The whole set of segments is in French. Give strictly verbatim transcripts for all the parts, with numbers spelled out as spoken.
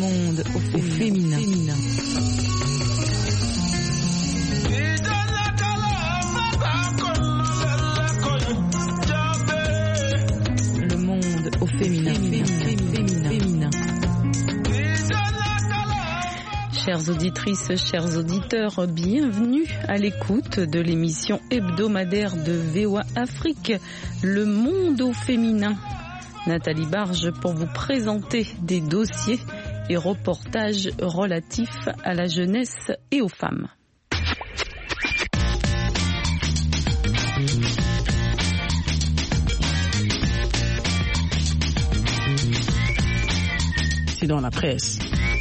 monde au féminin. féminin. Le monde au féminin. féminin. féminin. féminin. Chères auditrices, chers auditeurs, bienvenue à l'écoute de l'émission hebdomadaire de V O A Afrique, Le monde au féminin. Nathalie Barge pour vous présenter des dossiers et reportages relatifs à la jeunesse et aux femmes. C'est dans la presse.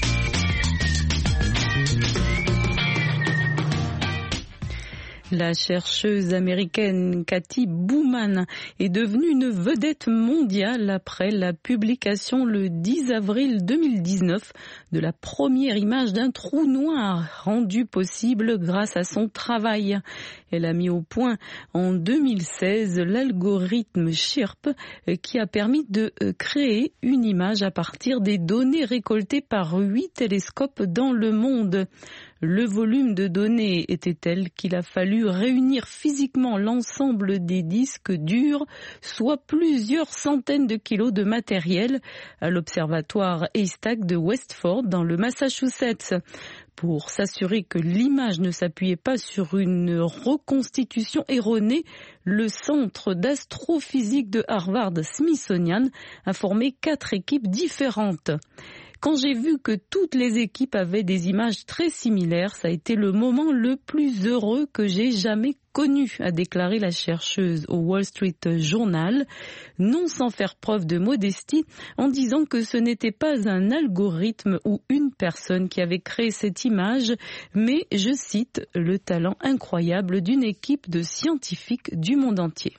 La chercheuse américaine Cathy Bowman est devenue une vedette mondiale après la publication le dix avril deux mille dix-neuf de la première image d'un trou noir rendue possible grâce à son travail. Elle a mis au point en deux mille seize l'algorithme SHIRP qui a permis de créer une image à partir des données récoltées par huit télescopes dans le monde. Le volume de données était tel qu'il a fallu réunir physiquement l'ensemble des disques durs, soit plusieurs centaines de kilos de matériel, à l'observatoire Haystack de Westford dans le Massachusetts. Pour s'assurer que l'image ne s'appuyait pas sur une reconstitution erronée, le Centre d'astrophysique de Harvard-Smithsonian a formé quatre équipes différentes. Quand j'ai vu que toutes les équipes avaient des images très similaires, ça a été le moment le plus heureux que j'ai jamais connu, a déclaré la chercheuse au Wall Street Journal, non sans faire preuve de modestie, en disant que ce n'était pas un algorithme ou une personne qui avait créé cette image, mais, je cite, le talent incroyable d'une équipe de scientifiques du monde entier.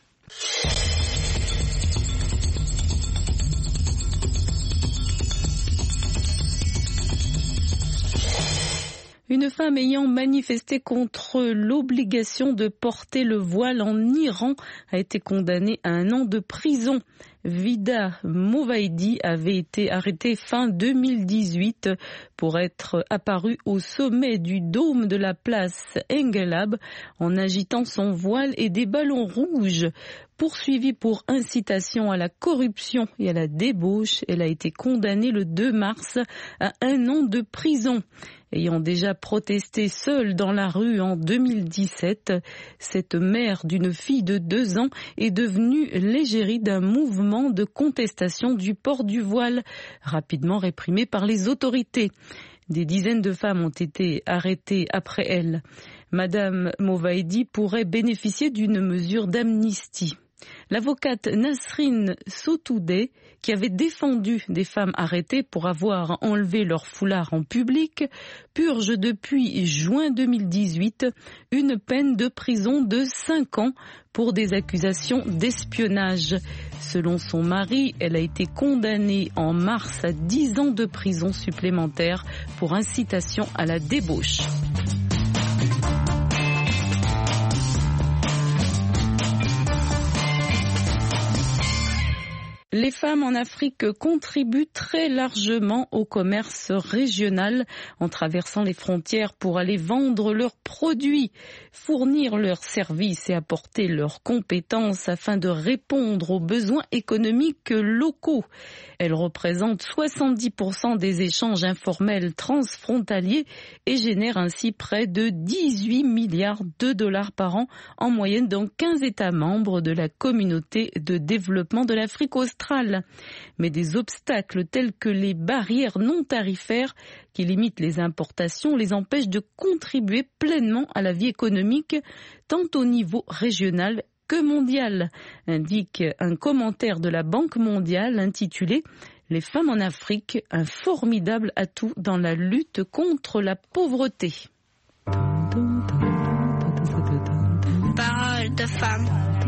Une femme ayant manifesté contre l'obligation de porter le voile en Iran a été condamnée à un an de prison. Vida Movaidi avait été arrêtée fin deux mille dix-huit pour être apparue au sommet du dôme de la place Engelab en agitant son voile et des ballons rouges. Poursuivie pour incitation à la corruption et à la débauche, elle a été condamnée le deux mars à un an de prison. Ayant déjà protesté seule dans la rue en deux mille dix-sept, cette mère d'une fille de deux ans est devenue l'égérie d'un mouvement de contestation du port du voile, rapidement réprimé par les autorités. Des dizaines de femmes ont été arrêtées après elle. Madame Movaidi pourrait bénéficier d'une mesure d'amnistie. L'avocate Nasrin Sotoudeh, qui avait défendu des femmes arrêtées pour avoir enlevé leur foulard en public, purge depuis juin deux mille dix-huit une peine de prison de cinq ans pour des accusations d'espionnage. Selon son mari, elle a été condamnée en mars à dix ans de prison supplémentaire pour incitation à la débauche. Les femmes en Afrique contribuent très largement au commerce régional en traversant les frontières pour aller vendre leurs produits, fournir leurs services et apporter leurs compétences afin de répondre aux besoins économiques locaux. Elles représentent soixante-dix pour cent des échanges informels transfrontaliers et génèrent ainsi près de dix-huit milliards de dollars par an en moyenne dans quinze États membres de la communauté de développement de l'Afrique australe. Mais des obstacles tels que les barrières non tarifaires qui limitent les importations les empêchent de contribuer pleinement à la vie économique, tant au niveau régional que mondial, indique un commentaire de la Banque mondiale intitulé « Les femmes en Afrique, un formidable atout dans la lutte contre la pauvreté ». Parole de femme.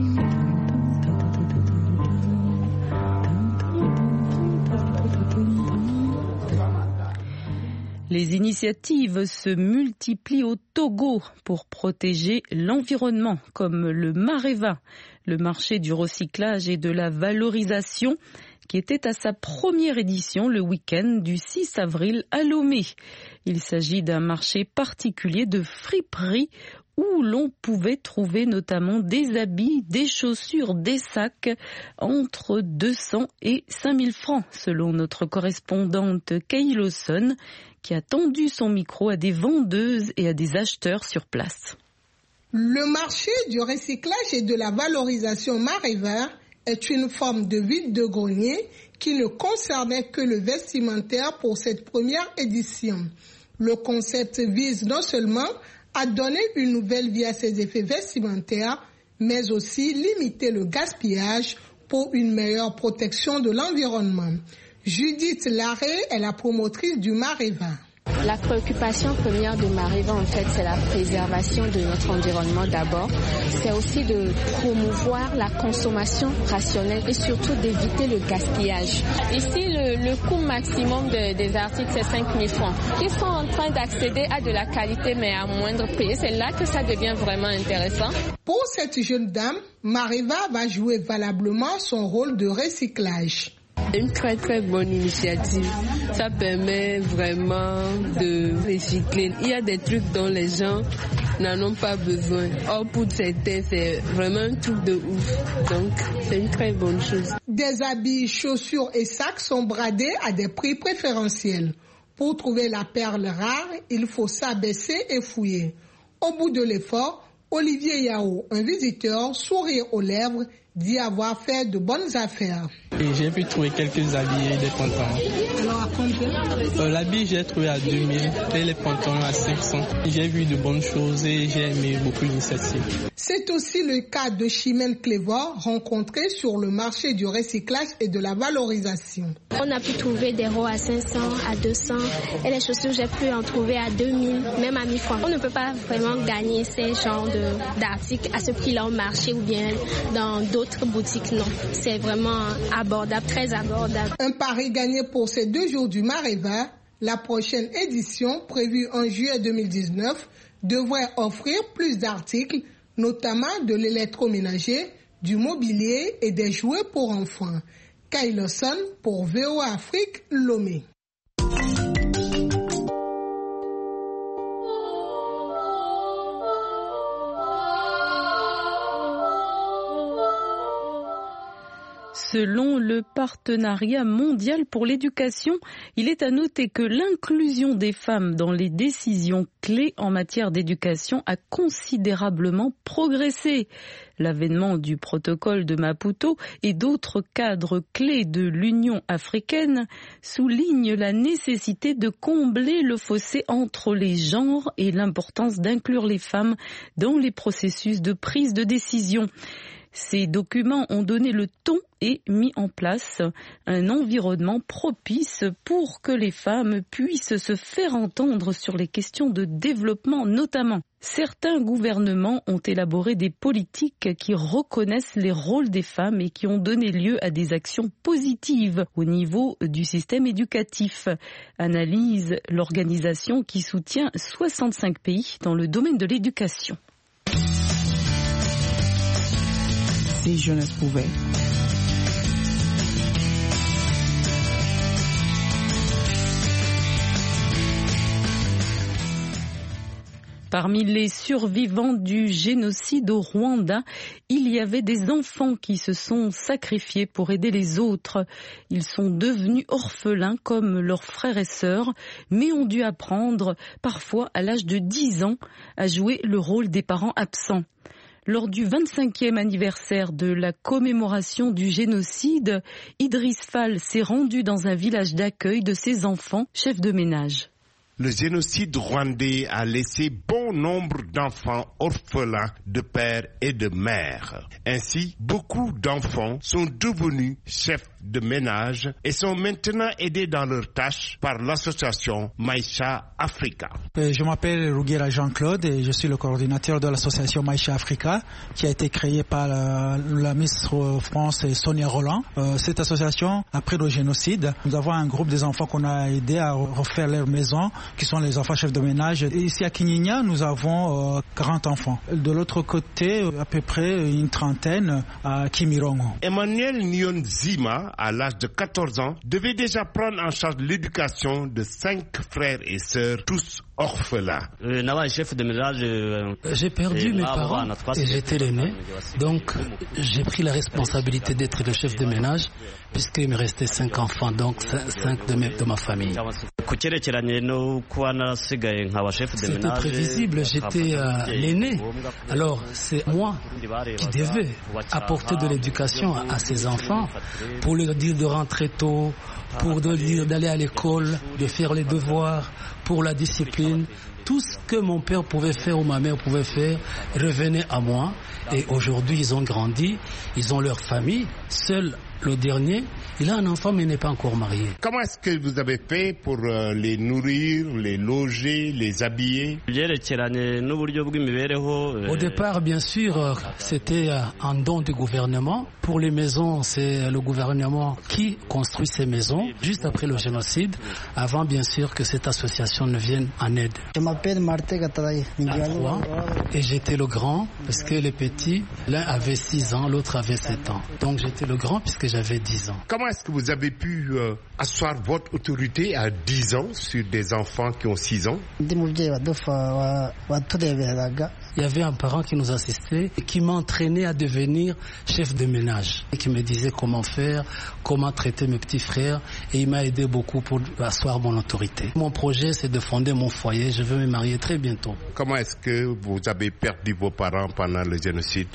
Les initiatives se multiplient au Togo pour protéger l'environnement, comme le Mareva, le marché du recyclage et de la valorisation, qui était à sa première édition le week-end du six avril à Lomé. Il s'agit d'un marché particulier de friperie où l'on pouvait trouver notamment des habits, des chaussures, des sacs entre deux cents et cinq mille francs, selon notre correspondante Kay Lawson, qui a tendu son micro à des vendeuses et à des acheteurs sur place. Le marché du recyclage et de la valorisation Maréva est une forme de vide-grenier qui ne concernait que le vestimentaire pour cette première édition. Le concept vise non seulement à donner une nouvelle vie à ses effets vestimentaires, mais aussi limiter le gaspillage pour une meilleure protection de l'environnement. Judith Larrey est la promotrice du Maréva. La préoccupation première de Maréva, en fait, c'est la préservation de notre environnement d'abord. C'est aussi de promouvoir la consommation rationnelle et surtout d'éviter le gaspillage. Ici, le, le coût maximum de, des articles, c'est cinq mille francs. Ils sont en train d'accéder à de la qualité, mais à moindre prix. C'est là que ça devient vraiment intéressant. Pour cette jeune dame, Maréva va jouer valablement son rôle de recyclage. Une très très bonne initiative. Ça permet vraiment de recycler. Il y a des trucs dont les gens n'en ont pas besoin. Or pour certains, c'est vraiment un truc de ouf. Donc c'est une très bonne chose. Des habits, chaussures et sacs sont bradés à des prix préférentiels. Pour trouver la perle rare, il faut s'abaisser et fouiller. Au bout de l'effort, Olivier Yao, un visiteur, sourire aux lèvres, dit avoir fait de bonnes affaires. Et j'ai pu trouver quelques habits et des pantalons. Alors à combien euh, L'habit j'ai trouvé à deux mille et les pantalons à cinq cents. J'ai vu de bonnes choses et j'ai aimé beaucoup l'initiative. C'est aussi le cas de Chimène Clévor, rencontré sur le marché du recyclage et de la valorisation. On a pu trouver des robes à cinq cents, à deux cents et les chaussures j'ai pu en trouver à deux mille, même à mille francs. On ne peut pas vraiment gagner ces genres de, d'articles à ce prix-là au marché ou bien dans d'autres boutiques, non. C'est vraiment abordable, très abordable. Un pari gagné pour ces deux jours du Maréva. La prochaine édition, prévue en juillet deux mille dix-neuf, devrait offrir plus d'articles, notamment de l'électroménager, du mobilier et des jouets pour enfants. Kay Lawson pour V O A Afrique, Lomé. Selon le Partenariat mondial pour l'éducation, il est à noter que l'inclusion des femmes dans les décisions clés en matière d'éducation a considérablement progressé. L'avènement du protocole de Maputo et d'autres cadres clés de l'Union africaine soulignent la nécessité de combler le fossé entre les genres et l'importance d'inclure les femmes dans les processus de prise de décision. Ces documents ont donné le ton et mis en place un environnement propice pour que les femmes puissent se faire entendre sur les questions de développement notamment. Certains gouvernements ont élaboré des politiques qui reconnaissent les rôles des femmes et qui ont donné lieu à des actions positives au niveau du système éducatif. Analyse l'organisation qui soutient soixante-cinq pays dans le domaine de l'éducation. Si jeunesse pouvait. Parmi les survivants du génocide au Rwanda, il y avait des enfants qui se sont sacrifiés pour aider les autres. Ils sont devenus orphelins comme leurs frères et sœurs, mais ont dû apprendre, parfois à l'âge de dix ans, à jouer le rôle des parents absents. Lors du vingt-cinquième anniversaire de la commémoration du génocide, Idriss Fall s'est rendu dans un village d'accueil de ses enfants, chefs de ménage. Le génocide rwandais a laissé bon nombre d'enfants orphelins de père et de mère. Ainsi, beaucoup d'enfants sont devenus chefs de ménage et sont maintenant aidés dans leurs tâches par l'association Maïcha Africa. Je m'appelle Rouguera Jean-Claude et je suis le coordinateur de l'association Maïcha Africa qui a été créée par la, la Miss France Sonia Roland. Euh, cette association, après le génocide, nous avons un groupe des enfants qu'on a aidés à refaire leur maison, qui sont les enfants chefs de ménage. Et ici à Kinyinya, nous avons euh, quarante enfants. De l'autre côté, à peu près une trentaine à Kimirongo. Emmanuel Nyonzima à l'âge de quatorze ans, devait déjà prendre en charge l'éducation de cinq frères et sœurs, tous orphelins. J'ai perdu mes parents et j'étais l'aîné, donc j'ai pris la responsabilité d'être le chef de ménage puisqu'il me restait cinq enfants, donc cinq de, mes, de ma famille. C'était prévisible, j'étais euh, l'aîné, alors c'est moi qui devais apporter de l'éducation à, à ces enfants pour leur dire de rentrer tôt, pour leur dire d'aller à l'école, de faire les devoirs, pour la discipline. Tout ce que mon père pouvait faire ou ma mère pouvait faire revenait à moi. Et aujourd'hui, ils ont grandi, ils ont leur famille. Seul le dernier, il a un enfant mais il n'est pas encore marié. Comment est-ce que vous avez fait pour euh, les nourrir, les loger, les habiller? Au départ, bien sûr, c'était un don du gouvernement. Pour les maisons, c'est le gouvernement qui construit ces maisons, juste après le génocide, avant bien sûr que cette association ne vienne en aide. Je m'appelle Martin Gataraï. Et j'étais le grand, parce que les petits, l'un avait six ans, l'autre avait sept ans. Donc j'étais le grand puisque j'avais dix ans. Comment est-ce que vous avez pu euh, asseoir votre autorité à dix ans sur des enfants qui ont six ans? Il y avait un parent qui nous assistait et qui m'entraînait à devenir chef de ménage et qui me disait comment faire, comment traiter mes petits frères, et il m'a aidé beaucoup pour asseoir mon autorité. Mon projet, c'est de fonder mon foyer. Je veux me marier très bientôt. Comment est-ce que vous avez perdu vos parents pendant le génocide?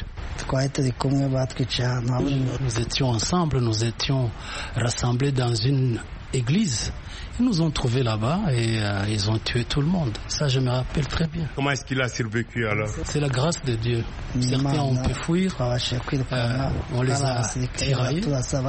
Nous étions ensemble, nous étions rassemblés dans une église. Ils nous ont trouvés là-bas et euh, ils ont tué tout le monde. Ça, je me rappelle très bien. Comment est-ce qu'il a survécu alors? C'est la grâce de Dieu. Certains ont pu fuir, euh, on les a tiraillés,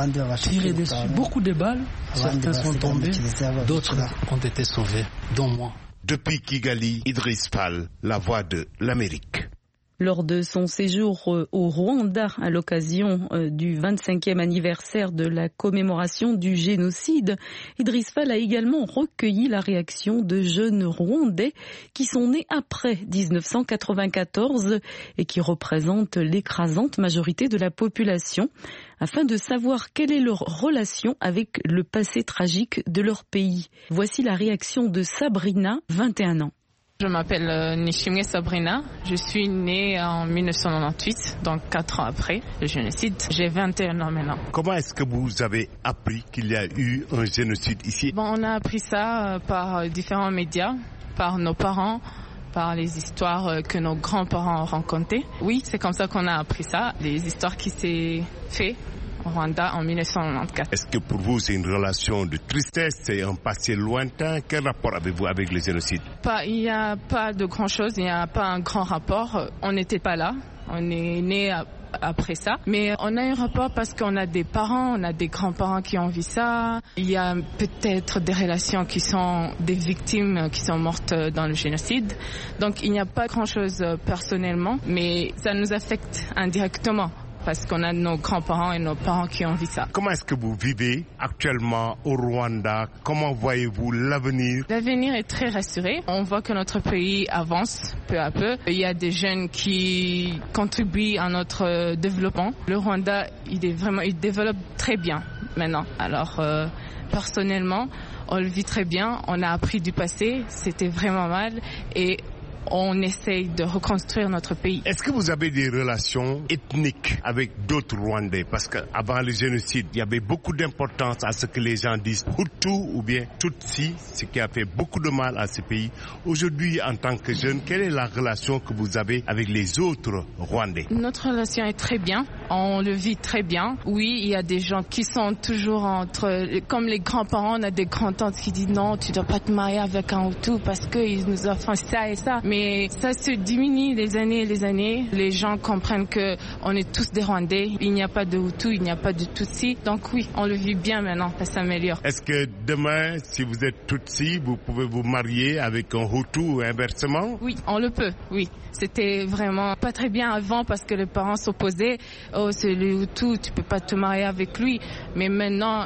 tirés dessus. Beaucoup de balles, certains sont tombés, d'autres ont été sauvés, dont moi. Depuis Kigali, Idriss Fall, la voix de l'Amérique. Lors de son séjour au Rwanda à l'occasion du vingt-cinquième anniversaire de la commémoration du génocide, Idriss Fall a également recueilli la réaction de jeunes Rwandais qui sont nés après dix-neuf cent quatre-vingt-quatorze et qui représentent l'écrasante majorité de la population, afin de savoir quelle est leur relation avec le passé tragique de leur pays. Voici la réaction de Sabrina, vingt et un ans. Je m'appelle Nishimwe Sabrina, je suis née en mille neuf cent quatre-vingt-dix-huit, donc quatre ans après le génocide. J'ai vingt et un ans maintenant. Comment est-ce que vous avez appris qu'il y a eu un génocide ici? Bon, on a appris ça par différents médias, par nos parents, par les histoires que nos grands-parents ont racontées. Oui, c'est comme ça qu'on a appris ça, les histoires qui s'est fait au Rwanda en mille neuf cent quatre-vingt-quatorze. Est-ce que pour vous c'est une relation de tristesse, c'est un passé lointain? Quel rapport avez-vous avec le génocide? Pas, il n'y a pas de grand chose, il n'y a pas un grand rapport. On n'était pas là, on est né après ça. Mais on a un rapport parce qu'on a des parents, on a des grands-parents qui ont vu ça. Il y a peut-être des relations qui sont des victimes qui sont mortes dans le génocide. Donc il n'y a pas grand-chose personnellement, mais ça nous affecte indirectement. Parce qu'on a nos grands-parents et nos parents qui ont vu ça. Comment est-ce que vous vivez actuellement au Rwanda? Comment voyez-vous l'avenir? L'avenir est très rassuré. On voit que notre pays avance peu à peu. Il y a des jeunes qui contribuent à notre développement. Le Rwanda, il est vraiment, il développe très bien maintenant. Alors, euh, personnellement, on le vit très bien. On a appris du passé. C'était vraiment mal. Et on essaye de reconstruire notre pays. Est-ce que vous avez des relations ethniques avec d'autres Rwandais? Parce qu'avant le génocide, il y avait beaucoup d'importance à ce que les gens disent Hutu ou bien Tutsi, ce qui a fait beaucoup de mal à ce pays. Aujourd'hui, en tant que jeune, quelle est la relation que vous avez avec les autres Rwandais? Notre relation est très bien. On le vit très bien. Oui, il y a des gens qui sont toujours entre... Comme les grands-parents, on a des grands-tantes qui disent non, tu ne dois pas te marier avec un Hutu parce qu'ils nous offrent ça et ça. Mais ça se diminue les années et les années. Les gens comprennent qu'on est tous des Rwandais. Il n'y a pas de Hutu, il n'y a pas de Tutsi. Donc oui, on le vit bien maintenant, ça s'améliore. Est-ce que demain, si vous êtes Tutsi, vous pouvez vous marier avec un Hutu ou inversement? Oui, on le peut, oui. C'était vraiment pas très bien avant parce que les parents s'opposaient. Oh, c'est le Hutu, tu peux pas te marier avec lui. Mais maintenant,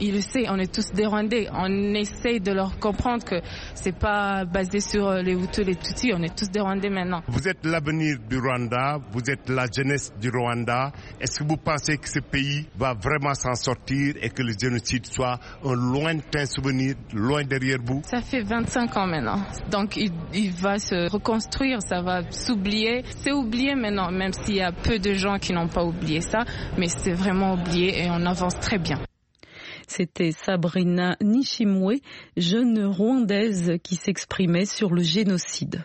ils le savent, on est tous des Rwandais. On essaye de leur comprendre que c'est pas basé sur les Hutus, les Tutsis, on est tous des Rwandais maintenant. Vous êtes l'avenir du Rwanda, vous êtes la jeunesse du Rwanda. Est-ce que vous pensez que ce pays va vraiment s'en sortir et que le génocide soit un lointain souvenir, loin derrière vous? Ça fait vingt-cinq ans maintenant, donc il, il va se reconstruire, ça va s'oublier. C'est oublié maintenant, même s'il y a peu de gens qui n'ont pas oublié ça, mais c'est vraiment oublié et on avance très bien. C'était Sabrina Nishimwe, jeune rwandaise qui s'exprimait sur le génocide.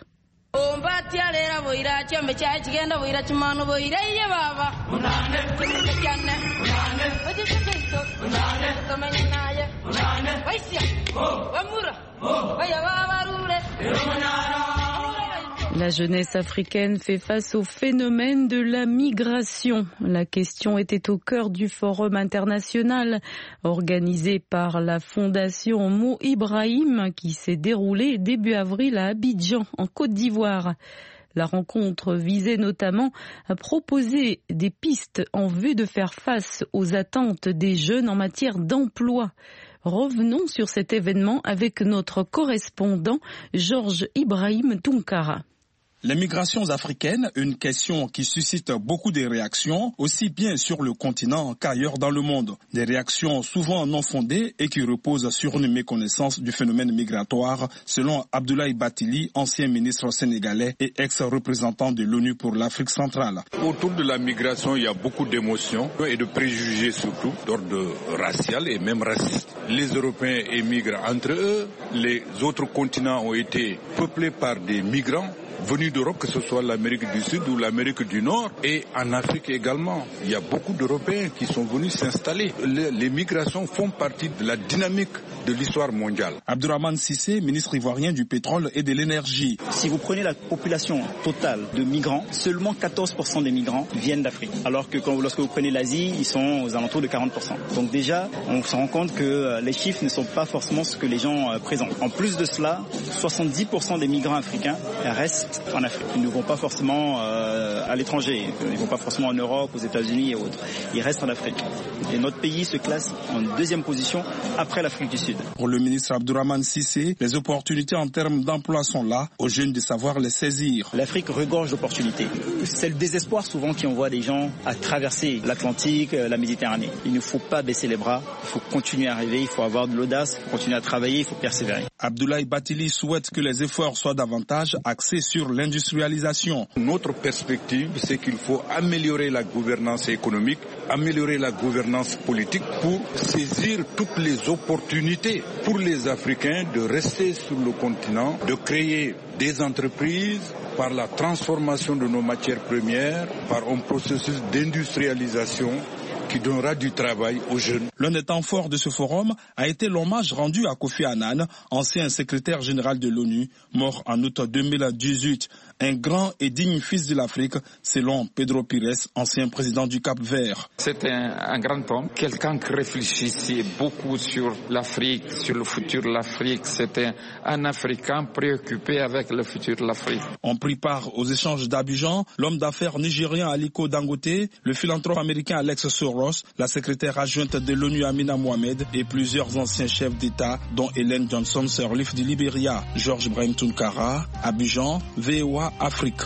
La jeunesse africaine fait face au phénomène de la migration. La question était au cœur du forum international organisé par la fondation Mo Ibrahim qui s'est déroulé début avril à Abidjan, en Côte d'Ivoire. La rencontre visait notamment à proposer des pistes en vue de faire face aux attentes des jeunes en matière d'emploi. Revenons sur cet événement avec notre correspondant Georges Ibrahim Tunkara. Les migrations africaines, une question qui suscite beaucoup de réactions, aussi bien sur le continent qu'ailleurs dans le monde. Des réactions souvent non fondées et qui reposent sur une méconnaissance du phénomène migratoire, selon Abdoulaye Bathily, ancien ministre sénégalais et ex-représentant de l'ONU pour l'Afrique centrale. Autour de la migration, il y a beaucoup d'émotions et de préjugés surtout, d'ordre racial et même raciste. Les Européens émigrent entre eux, les autres continents ont été peuplés par des migrants venus d'Europe, que ce soit l'Amérique du Sud ou l'Amérique du Nord, et en Afrique également. Il y a beaucoup d'Européens qui sont venus s'installer. Les, les migrations font partie de la dynamique de l'histoire mondiale. Abdourahmane Cissé, ministre ivoirien du pétrole et de l'énergie. Si vous prenez la population totale de migrants, seulement quatorze pour cent des migrants viennent d'Afrique. Alors que quand, lorsque vous prenez l'Asie, ils sont aux alentours de quarante pour cent. Donc déjà, on se rend compte que les chiffres ne sont pas forcément ce que les gens euh, présentent. En plus de cela, soixante-dix pour cent des migrants africains restent en Afrique. Ils ne vont pas forcément euh, à l'étranger, ils ne vont pas forcément en Europe, aux États-Unis et autres. Ils restent en Afrique. Et notre pays se classe en deuxième position après l'Afrique du Sud. Pour le ministre Abdourahmane Cissé, les opportunités en termes d'emploi sont là, aux jeunes de savoir les saisir. L'Afrique regorge d'opportunités. C'est le désespoir souvent qui envoie des gens à traverser l'Atlantique, la Méditerranée. Il ne faut pas baisser les bras, il faut continuer à rêver, il faut avoir de l'audace, il faut continuer à travailler, il faut persévérer. Abdoulaye Bathily souhaite que les efforts soient davantage axés sur l'industrialisation. Notre perspective, c'est qu'il faut améliorer la gouvernance économique, améliorer la gouvernance politique pour saisir toutes les opportunités pour les Africains de rester sur le continent, de créer des entreprises par la transformation de nos matières premières, par un processus d'industrialisation qui donnera du travail aux jeunes. L'un des temps forts de ce forum a été l'hommage rendu à Kofi Annan, ancien secrétaire général de l'ONU, mort en août deux mille dix-huit. Un grand et digne fils de l'Afrique, selon Pedro Pires, ancien président du Cap-Vert. C'était un, un grand homme, quelqu'un qui réfléchissait beaucoup sur l'Afrique, sur le futur de l'Afrique. C'était un Africain préoccupé avec le futur de l'Afrique. On prit part aux échanges d'Abidjan, l'homme d'affaires nigérien Aliko Dangote, le philanthrope américain Alex Soros, la secrétaire adjointe de l'ONU Amina Mohamed et plusieurs anciens chefs d'État, dont Ellen Johnson Sirleaf du Libéria. Georges Ibrahim Tunkara, Abidjan, V O A Afrique.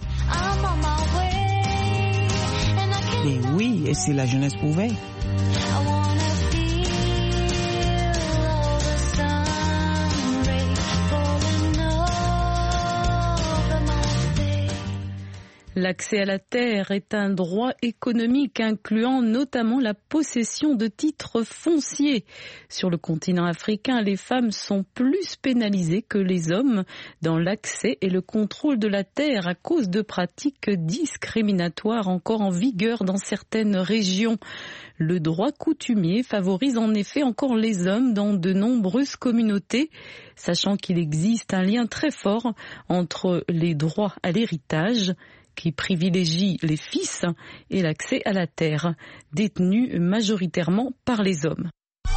Et oui, et si la jeunesse pouvait. L'accès à la terre est un droit économique incluant notamment la possession de titres fonciers. Sur le continent africain, les femmes sont plus pénalisées que les hommes dans l'accès et le contrôle de la terre à cause de pratiques discriminatoires encore en vigueur dans certaines régions. Le droit coutumier favorise en effet encore les hommes dans de nombreuses communautés, sachant qu'il existe un lien très fort entre les droits à l'héritage qui privilégie les fils et l'accès à la terre, détenue majoritairement par les hommes.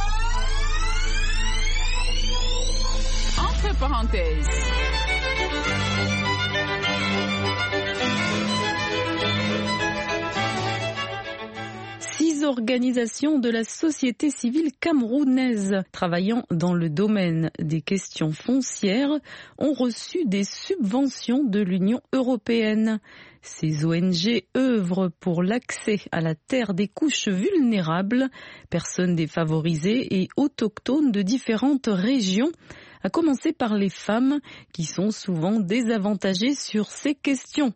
Entre parenthèses. six dix organisations de la société civile camerounaise travaillant dans le domaine des questions foncières ont reçu des subventions de l'Union européenne. Ces O N G œuvrent pour l'accès à la terre des couches vulnérables, personnes défavorisées et autochtones de différentes régions, à commencer par les femmes qui sont souvent désavantagées sur ces questions.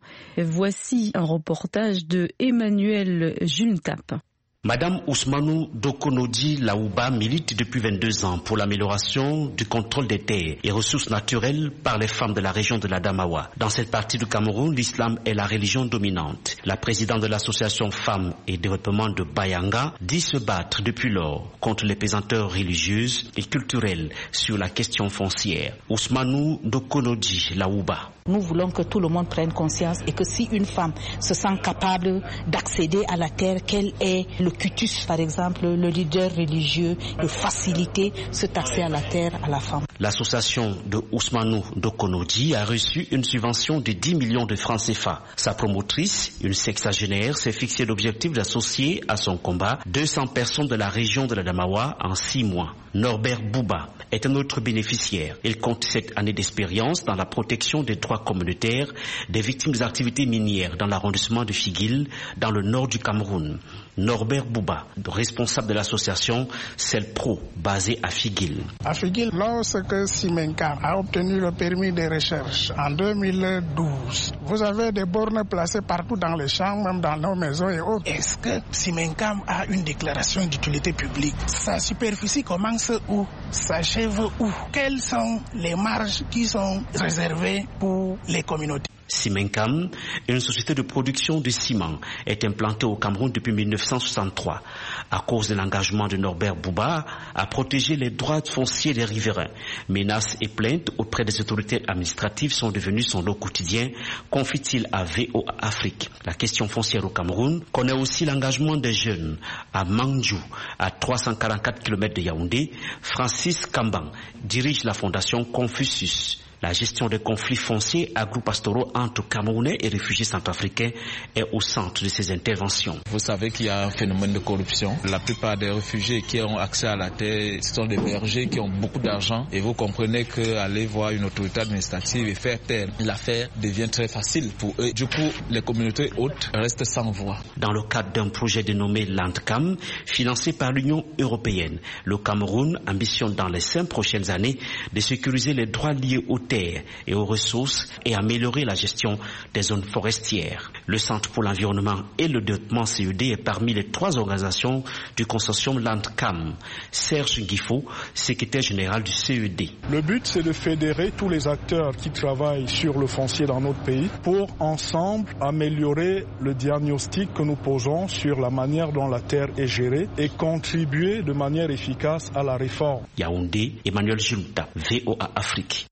Voici un reportage de Emmanuel Juntap. Madame Ousmanou Dokonodi Laouba milite depuis vingt-deux ans pour l'amélioration du contrôle des terres et ressources naturelles par les femmes de la région de l'Adamawa. Dans cette partie du Cameroun, l'islam est la religion dominante. La présidente de l'association Femmes et Développement de Bayanga dit se battre depuis lors contre les pesanteurs religieuses et culturelles sur la question foncière. Ousmanou Dokonodi Laouba. Nous voulons que tout le monde prenne conscience et que si une femme se sent capable d'accéder à la terre, qu'elle ait le cutus, par exemple, le leader religieux, de faciliter cet accès à la terre à la femme. L'association de Ousmanou Dokonodi a reçu une subvention de dix millions de francs C F A. Sa promotrice, une sexagénaire, s'est fixé l'objectif d'associer à son combat deux cents personnes de la région de l'Adamawa en six mois. Norbert Bouba est un autre bénéficiaire. Il compte sept années d'expérience dans la protection des droits communautaires des victimes des activités minières dans l'arrondissement de Figuil, dans le nord du Cameroun. Norbert Bouba, responsable de l'association Celpro, basée à Figuil. À Figuil, lorsque Simencam a obtenu le permis de recherche en deux mille douze, vous avez des bornes placées partout dans les champs, même dans nos maisons et autres. Est-ce que Simencam a une déclaration d'utilité publique? Sa superficie commence où? S'achève où? Quelles sont les marges qui sont réservées pour les communautés? Simencam, une société de production de ciment, est implantée au Cameroun depuis mille neuf cent soixante-trois. À cause de l'engagement de Norbert Bouba à protéger les droits fonciers des riverains, menaces et plaintes auprès des autorités administratives sont devenues son lot quotidien, confie-t-il à V O A Afrique. La question foncière au Cameroun connaît aussi l'engagement des jeunes. À Mandjou, à trois cent quarante-quatre kilomètres de Yaoundé, Francis Kamban dirige la fondation Confucius. La gestion des conflits fonciers agro-pastoraux entre Camerounais et réfugiés centrafricains est au centre de ces interventions. Vous savez qu'il y a un phénomène de corruption. La plupart des réfugiés qui ont accès à la terre sont des bergers qui ont beaucoup d'argent et vous comprenez qu'aller voir une autorité administrative et faire taire l'affaire devient très facile pour eux. Du coup, les communautés hautes restent sans voix. Dans le cadre d'un projet dénommé Landcam, financé par l'Union européenne, le Cameroun ambitionne dans les cinq prochaines années de sécuriser les droits liés aux terres et aux ressources et améliorer la gestion des zones forestières. Le Centre pour l'environnement et le développement C E D est parmi les trois organisations du consortium Landcam. Serge Guifo, secrétaire général du C E D. Le but, c'est de fédérer tous les acteurs qui travaillent sur le foncier dans notre pays pour ensemble améliorer le diagnostic que nous posons sur la manière dont la terre est gérée et contribuer de manière efficace à la réforme. Yaoundé, Emmanuel Junta, V O A Afrique.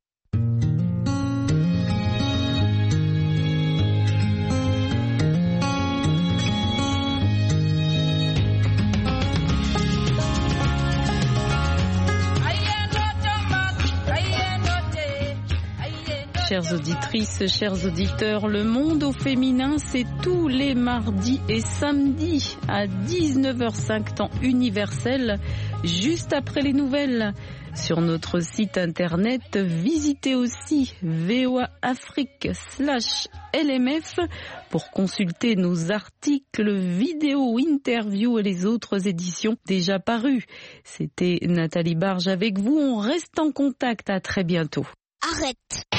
Chères auditrices, chers auditeurs, le monde au féminin, c'est tous les mardis et samedis à dix-neuf heures cinq temps universel, juste après les nouvelles. Sur notre site internet, visitez aussi V O A Afrique slash L M F pour consulter nos articles, vidéos, interviews et les autres éditions déjà parues. C'était Nathalie Barge avec vous. On reste en contact. À très bientôt. Arrête!